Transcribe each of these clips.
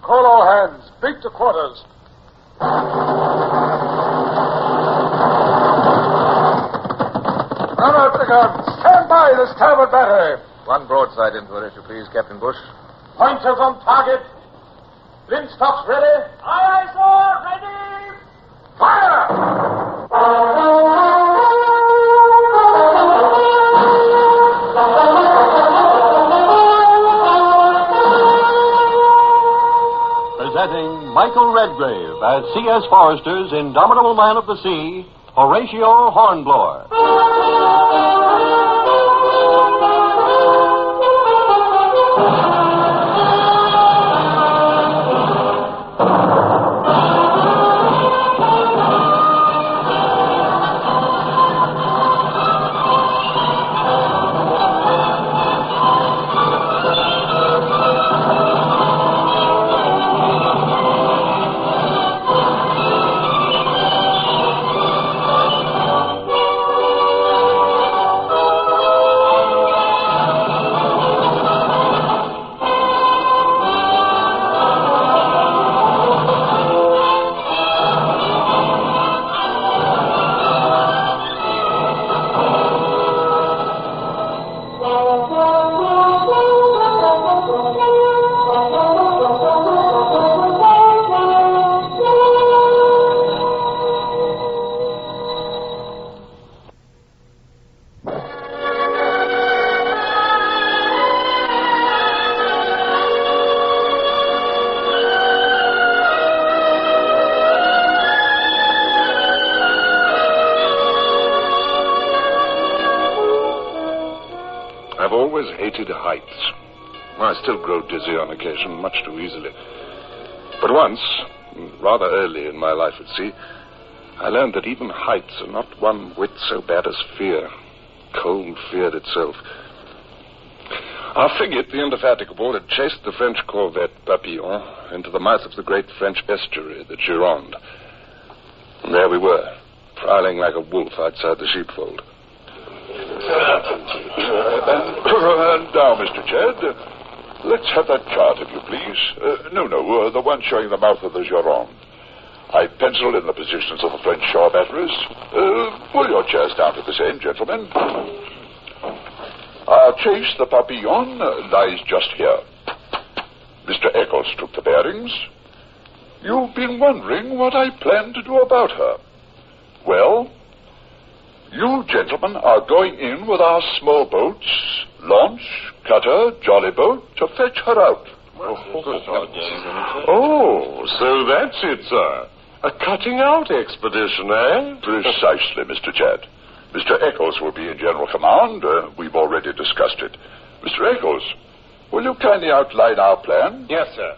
Call all hands. Beat to quarters. Run out the guns. Stand by the starboard battery. One broadside into it, if you please, Captain Bush. Pointers on target. Linstocks ready. Aye, sir. Ready. Fire! Presenting Michael Redgrave as C.S. Forrester's indomitable man of the sea, Horatio Hornblower. I've always hated heights. I still grow dizzy on occasion, much too easily. But once, rather early in my life at sea, I learned that even heights are not one whit so bad as fear. Cold fear itself. Our frigate, the Indefatigable, had chased the French corvette Papillon into the mouth of the great French estuary, the Gironde. And there we were, prowling like a wolf outside the sheepfold. And now, Mr. Chad, let's have that chart, if you please. The one showing the mouth of the Gironde. I penciled in the positions of the French shore batteries. Pull your chairs down to this end, gentlemen. Our chase, the Papillon, lies just here. Mr. Eccles took the bearings. You've been wondering what I plan to do about her. Well, you gentlemen are going in with our small boats, launch, cutter, jolly boat, to fetch her out. Oh, so that's it, sir. A cutting-out expedition, eh? Precisely, Mr. Chad. Mr. Eccles will be in general command. We've already discussed it. Mr. Eccles, will you kindly outline our plan? Yes, sir.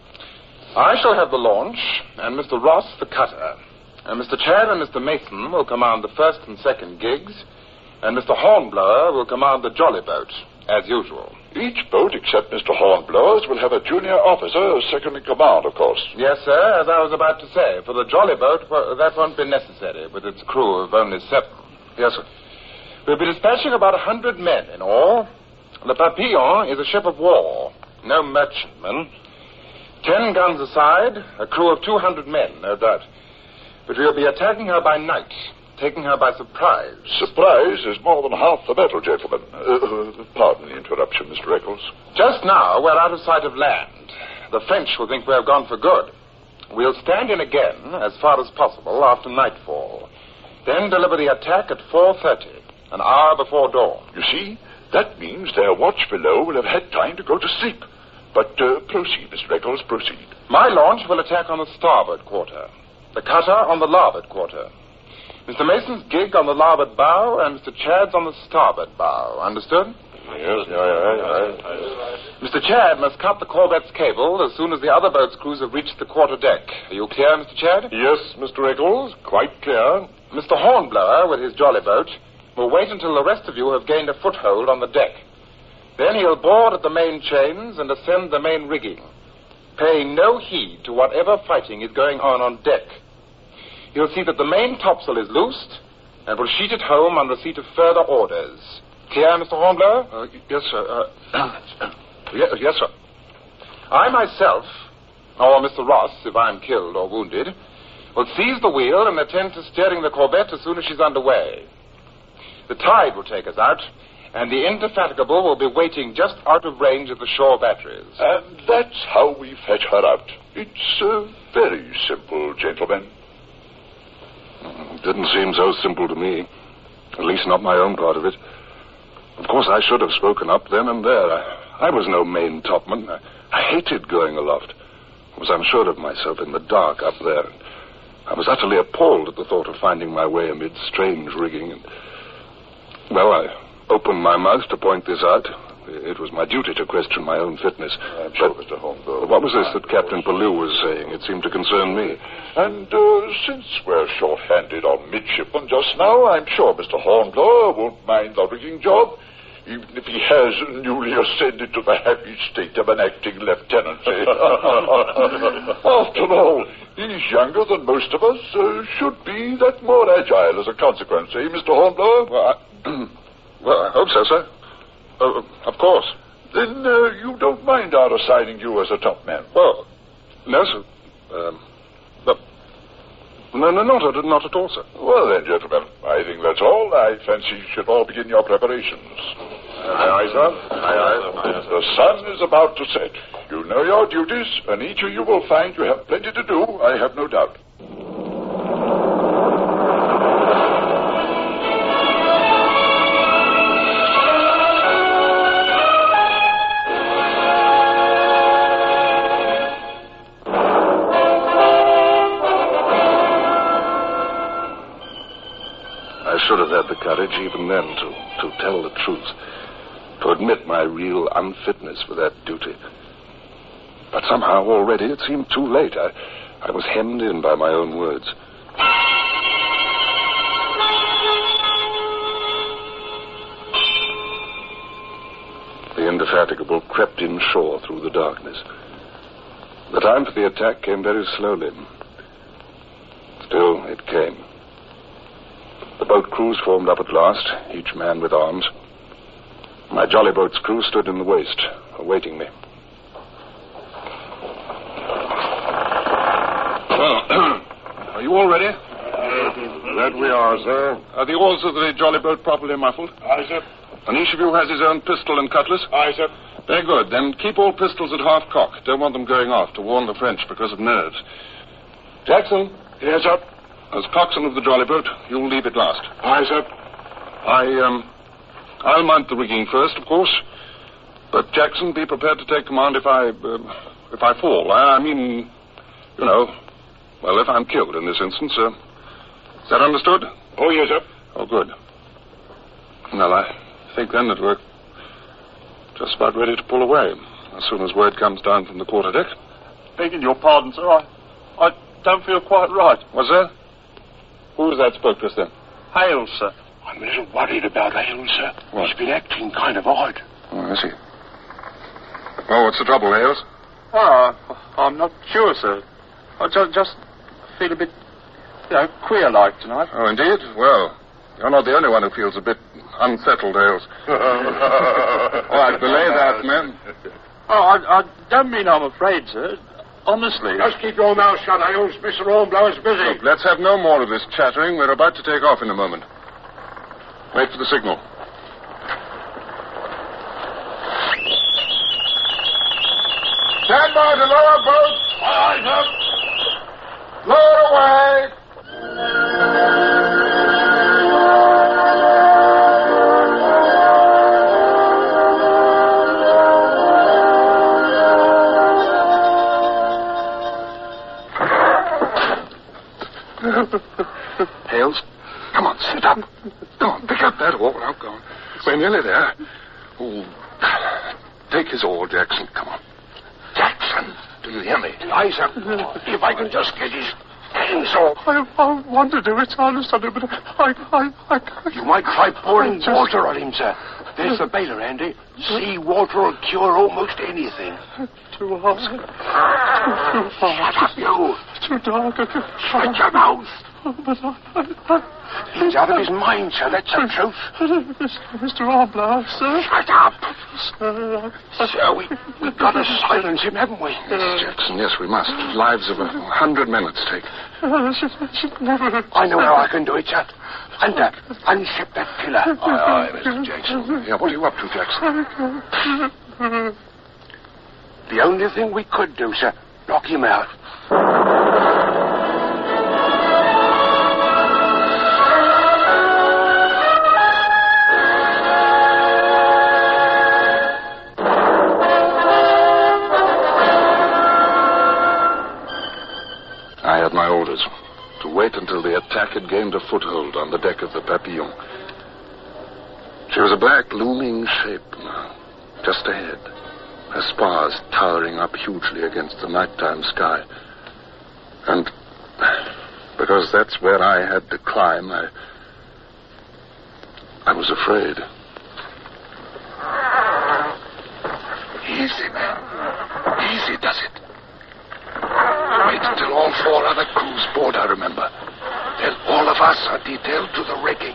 I shall have the launch, and Mr. Ross the cutter. And Mr. Chad and Mr. Mason will command the first and second gigs, and Mr. Hornblower will command the jolly boat, as usual. Each boat, except Mr. Hornblower's, will have a junior officer, second in command, of course. Yes, sir, as I was about to say. For the jolly boat, that won't be necessary, with its crew of only 7. Yes, sir. We'll be dispatching about 100 men in all. The Papillon is a ship of war, no merchantman. 10 guns aside, a crew of 200 men, no doubt. But we'll be attacking her by night, taking her by surprise. Surprise is more than half the battle, gentlemen. Pardon the interruption, Mr. Eccles. Just now, we're out of sight of land. The French will think we have gone for good. We'll stand in again, as far as possible, after nightfall. Then deliver the attack at 4:30, an hour before dawn. You see, that means their watch below will have had time to go to sleep. But proceed, Mr. Eccles, proceed. My launch will attack on the starboard quarter. The cutter on the larboard quarter. Mr. Mason's gig on the larboard bow, and Mr. Chad's on the starboard bow. Understood? Yes. Mr. Chad must cut the corvette's cable as soon as the other boat's crews have reached the quarter deck. Are you clear, Mr. Chad? Yes, Mr. Eccles, quite clear. Mr. Hornblower, with his jolly boat, will wait until the rest of you have gained a foothold on the deck. Then he'll board at the main chains and ascend the main rigging, paying no heed to whatever fighting is going on deck. He'll see that the main topsail is loosed and will sheet it home on receipt of further orders. Clear, Mr. Hornblower? Yes, sir. Yes, sir. I myself or Mr. Ross, if I'm killed or wounded, will seize the wheel and attend to steering the corvette as soon as she's underway. The tide will take us out, and the Indefatigable will be waiting just out of range of the shore batteries. And that's how we fetch her out. It's very simple, gentlemen. It didn't seem so simple to me. At least not my own part of it. Of course, I should have spoken up then and there. I was no main topman. I hated going aloft. I was unsure of myself in the dark up there. I was utterly appalled at the thought of finding my way amid strange rigging. Well, I opened my mouth to point this out. It was my duty to question my own fitness. I'm sure, Mr. Hornblower. What was this that Captain Pellew was saying? It seemed to concern me. And since we're short-handed on midshipmen just now, I'm sure Mr. Hornblower won't mind the rigging job, even if he has newly ascended to the happy state of an acting lieutenancy. After all, he's younger than most of us, should be that more agile as a consequence, eh, Mr. Hornblower? Well, I hope so, sir. Of course. Then you don't mind our assigning you as a top man? Well, no, sir. No, not at all, sir. Well, then, gentlemen, I think that's all. I fancy you should all begin your preparations. Aye, sir. Aye. The sun is about to set. You know your duties, and each of you will find you have plenty to do, I have no doubt. I should have had the courage even then to tell the truth, to admit my real unfitness for that duty. But somehow already it seemed too late. I was hemmed in by my own words. The Indefatigable crept inshore through the darkness. The time for the attack came very slowly. Still, it came. The boat crews formed up at last, each man with arms. My jolly boat's crew stood in the waist, awaiting me. Well, are you all ready? That we are, sir. Are the oars of the jolly boat properly muffled? Aye, sir. And each of you has his own pistol and cutlass? Aye, sir. Very good. Then keep all pistols at half cock. Don't want them going off to warn the French because of nerves. Jackson? Yes, sir. As coxswain of the jolly boat, you'll leave it last. Aye, sir. I'll mount the rigging first, of course. But Jackson, be prepared to take command if I fall. I mean, you know, well, if I'm killed in this instance. Is that understood? Oh, yes, sir. Oh, good. Well, I think then that we're just about ready to pull away as soon as word comes down from the quarterdeck. Begging your pardon, sir, I don't feel quite right. What's that? Who was that spoke to us then? Hales, sir. I'm a little worried about Hales, sir. What? He's been acting kind of odd. Oh, I see. Well, what's the trouble, Hales? Oh, I'm not sure, sir. I just feel a bit, queer-like tonight. Oh, indeed? Well, you're not the only one who feels a bit unsettled, Hales. Oh, I belay that, man. Oh, I don't mean I'm afraid, sir. Honestly. Just keep your mouth shut, Hales. Mr. Hornblower's busy. Look, let's have no more of this chattering. We're about to take off in a moment. Wait for the signal. Stand by to lower boats. Aye, sir. Lower away. Hales, come on, sit up. Go on, pick up that oar. Now, go on. We're nearly there. Oh, take his oar, Jackson. Come on. Jackson, do you hear me? Aye, sir. If I can just get his hands off. I want to do it, honest, but I can't. You might try pouring water on him, sir. There's the baler, Andy. Sea water will cure almost anything. Too hot. Shut up, you. Too dark. Shut your mouth. He's out of his mind, sir. That's the truth. Mr. Arblau, sir. Shut up! Sir, we've got to silence him, haven't we? Yes, Jackson, yes, we must. Lives of 100 men at stake. I should never... I know how I can do it, sir. Unship that killer. Aye, Mr. Jackson. Yeah, what are you up to, Jackson? The only thing we could do, sir, knock him out. I had my orders to wait until the attack had gained a foothold on the deck of the Papillon. She was a black, looming shape now, just ahead, her spars towering up hugely against the nighttime sky. And because that's where I had to climb, I was afraid. Easy, man. Easy does it. Wait until all 4 other crews board, I remember. Then all of us are detailed to the rigging.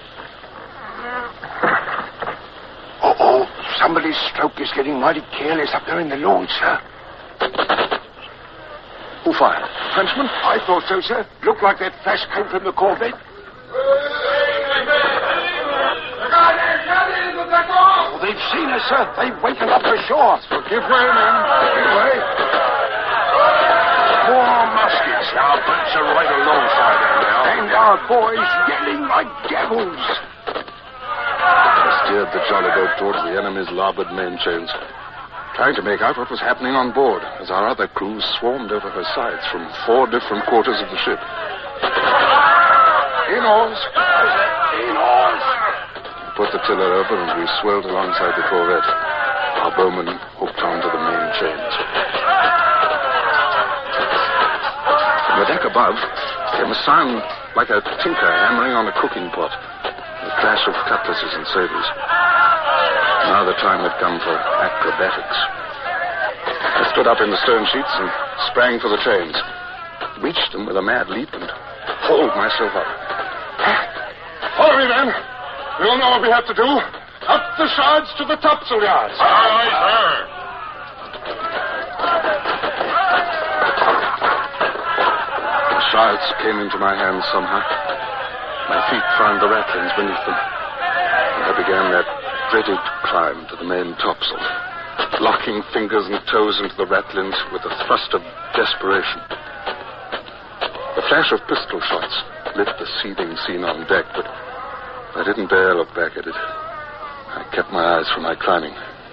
Uh-oh. Somebody's stroke is getting mighty careless up there in the launch, sir. Who fired? Frenchman? I thought so, sir. Looked like that flash came from the corvette. Oh, they've seen us, sir. They've wakened up for sure. So give way, men. Give way. 4 muskets. Our boats are right alongside them now. And our boys yelling like devils. I steered the jolly boat towards the enemy's larboard main chains, trying to make out what was happening on board as our other crews swarmed over her sides from 4 different quarters of the ship. In oars. In oars. We put the tiller over and we swelled alongside the corvette. Our bowmen hooked onto the main chains. From the deck above came a sound like a tinker hammering on a cooking pot. The clash of cutlasses and sabres. Now the time had come for acrobatics. I stood up in the stern sheets and sprang for the chains. Reached them with a mad leap and hauled myself up. Follow me, then. We'll know what we have to do. Up the shards to the topsail yards. Aye, sir. The shards came into my hands somehow. My feet found the ratlins beneath them. And I began that dreaded climb to the main topsail, locking fingers and toes into the ratlins with a thrust of desperation. The flash of pistol shots lit the seething scene on deck, but I didn't dare look back at it. I kept my eyes from my climbing.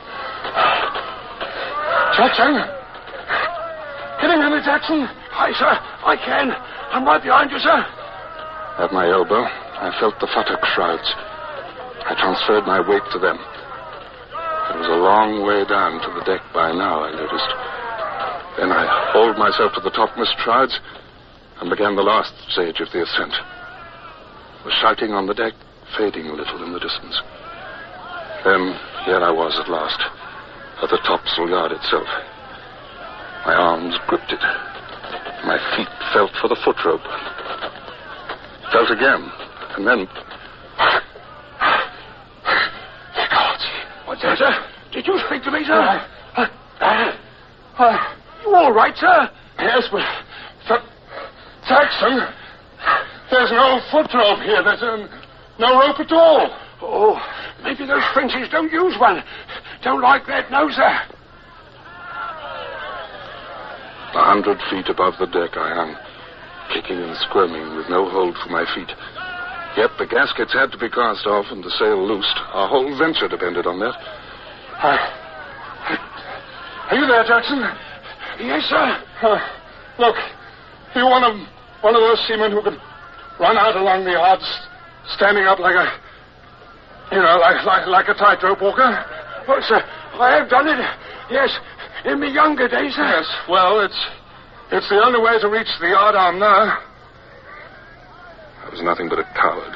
Jackson? Get him, Henry Jackson. Aye, sir. I can. I'm right behind you, sir. At my elbow, I felt the futtock shrouds. I transferred my weight to them. It was a long way down to the deck by now, I noticed. Then I hauled myself to the topmast shrouds and began the last stage of the ascent. The shouting on the deck fading a little in the distance. Then, here I was at last, at the topsail yard itself. My arms gripped it. My feet felt for the foot rope. Felt again, and then... God. What's that, sir? Did you speak to me, sir? You all right, sir? Yes, but... Jackson, there's no foot rope here. There's no rope at all. Oh, maybe those Frenchies don't use one. Don't like that, no, sir. 100 feet above the deck I hung, kicking and squirming with no hold for my feet. Yet the gaskets had to be cast off and the sail loosed. Our whole venture depended on that. Are you there, Jackson? Yes, sir. Look, you're one of those seamen who can run out along the yards, standing up like a tightrope walker. Oh, sir, I have done it. Yes, in my younger days, sir. Yes, well, it's the only way to reach the yard arm now. I was nothing but a coward.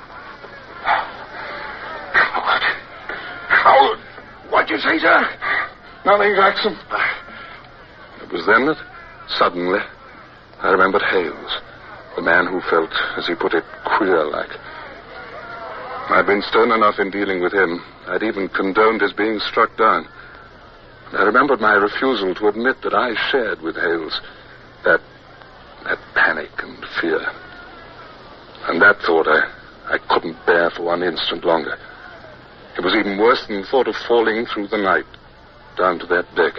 Coward? What'd you say, sir? Nothing, Jackson. It was then that, suddenly, I remembered Hales. The man who felt, as he put it, queer-like. I'd been stern enough in dealing with him. I'd even condoned his being struck down. I remembered my refusal to admit that I shared with Hales that panic and fear. And that thought I couldn't bear for one instant longer. It was even worse than the thought of falling through the night down to that deck.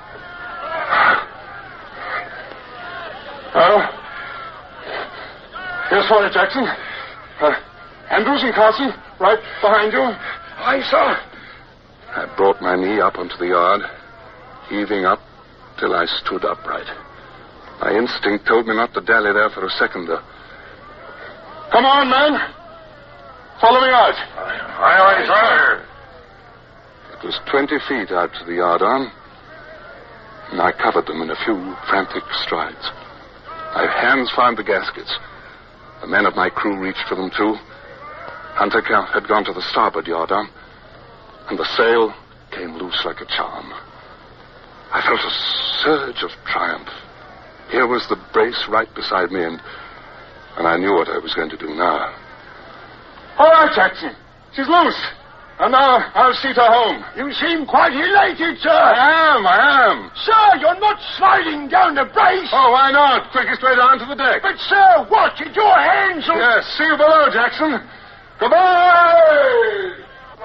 Oh. Here's Forrest Jackson. Andrews and Carson, right behind you. Aye, sir. I brought my knee up onto the yard, heaving up till I stood upright. My instinct told me not to dally there for a second, though. Come on, man. Follow me out. Aye, sir. It was 20 feet out to the yardarm, and I covered them in a few frantic strides. My hands found the gaskets. The men of my crew reached for them, too. Hunter had gone to the starboard yardarm, and the sail came loose like a charm. I felt a surge of triumph. Here was the brace right beside me, and I knew what I was going to do now. All right, Jackson. She's loose. And now I'll see her home. You seem quite elated, sir. I am. Sir, you're not sliding down the brace. Oh, why not? Quickest way down to the deck. But, sir, what? Did your hands... Yes, see you below, Jackson. Goodbye!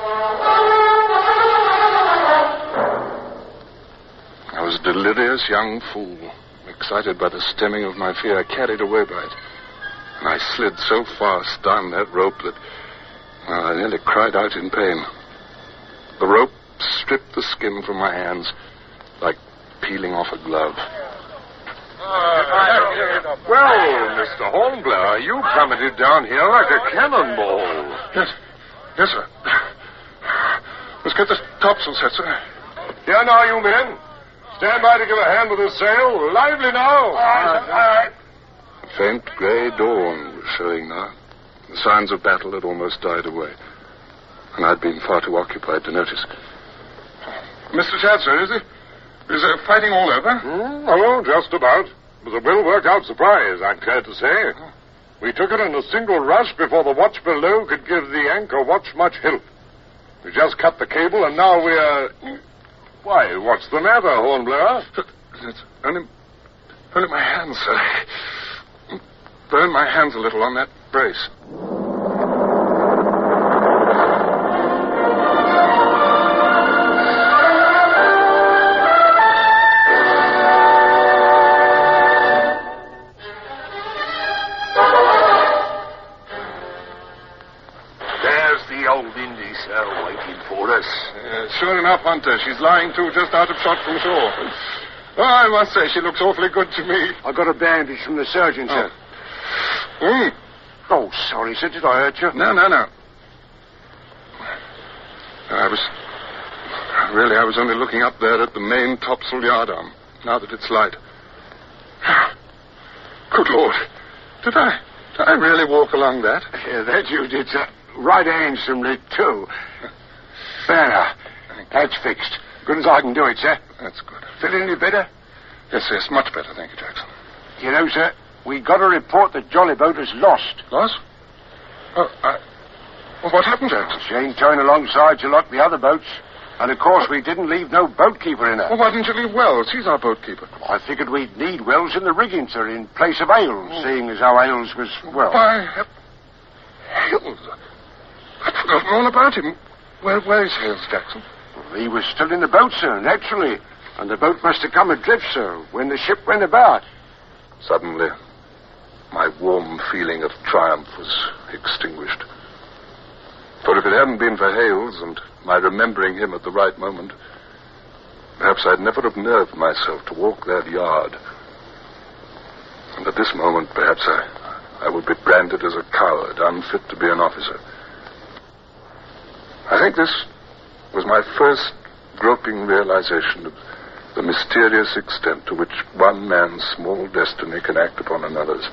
I was a delirious young fool, excited by the stemming of my fear, carried away by it. And I slid so fast down that rope that I nearly cried out in pain. The rope stripped the skin from my hands like peeling off a glove. Well, Mr. Hornblower, you plummeted down here like a cannonball. Yes, sir. Let's get the topsail set, sir. Here now, you men. Stand by to give a hand with the sail. Lively now. A faint grey dawn was showing now. The signs of battle had almost died away, and I'd been far too occupied to notice. Mr. Shadd, sir, is the fighting all over? Oh, just about. It was a well-worked-out surprise, I'm glad to say. We took it in a single rush before the watch below could give the anchor watch much help. We just cut the cable, and now we're... Why, what's the matter, Hornblower? It's only my hands, sir. Burned my hands a little on that brace. There's the old Indy, sir, waiting for us. Sure enough, Hunter. She's lying to just out of shot from shore. Oh, I must say, she looks awfully good to me. I got a bandage from the surgeon, sir. Oh, sorry, sir. Did I hurt you? No. I was only looking up there at the main topsail yardarm, now that it's light. Good Lord. Did I really walk along that? Yeah, that you did, sir. Right handsomely, too. There now. That's fixed. Good as I can do it, sir. That's good. Feel any better? Yes, much better, thank you, Jackson. You know, sir, we got a report that Jolly Boat is lost. Lost? Well, what happened, Jackson? She ain't towing alongside to lock the other boats. And, of course, we didn't leave no boatkeeper in her. Well, why didn't you leave Wells? He's our boatkeeper. I figured we'd need Wells in the rigging, sir, in place of Ailes, seeing as how Ailes was, well... Why, Hales. I'd forgotten all about him. Where's Hales, Jackson? Well, he was still in the boat, sir, naturally. And the boat must have come adrift, sir, when the ship went about. Suddenly, my warm feeling of triumph was extinguished. For if it hadn't been for Hales and my remembering him at the right moment, perhaps I'd never have nerved myself to walk that yard. And at this moment, perhaps I would be branded as a coward, unfit to be an officer. I think this was my first groping realization of the mysterious extent to which one man's small destiny can act upon another's.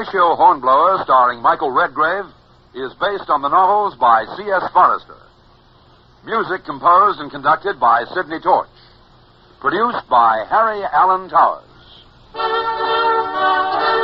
Horatio Hornblower, starring Michael Redgrave, is based on the novels by C.S. Forrester. Music composed and conducted by Sidney Torch. Produced by Harry Allen Towers.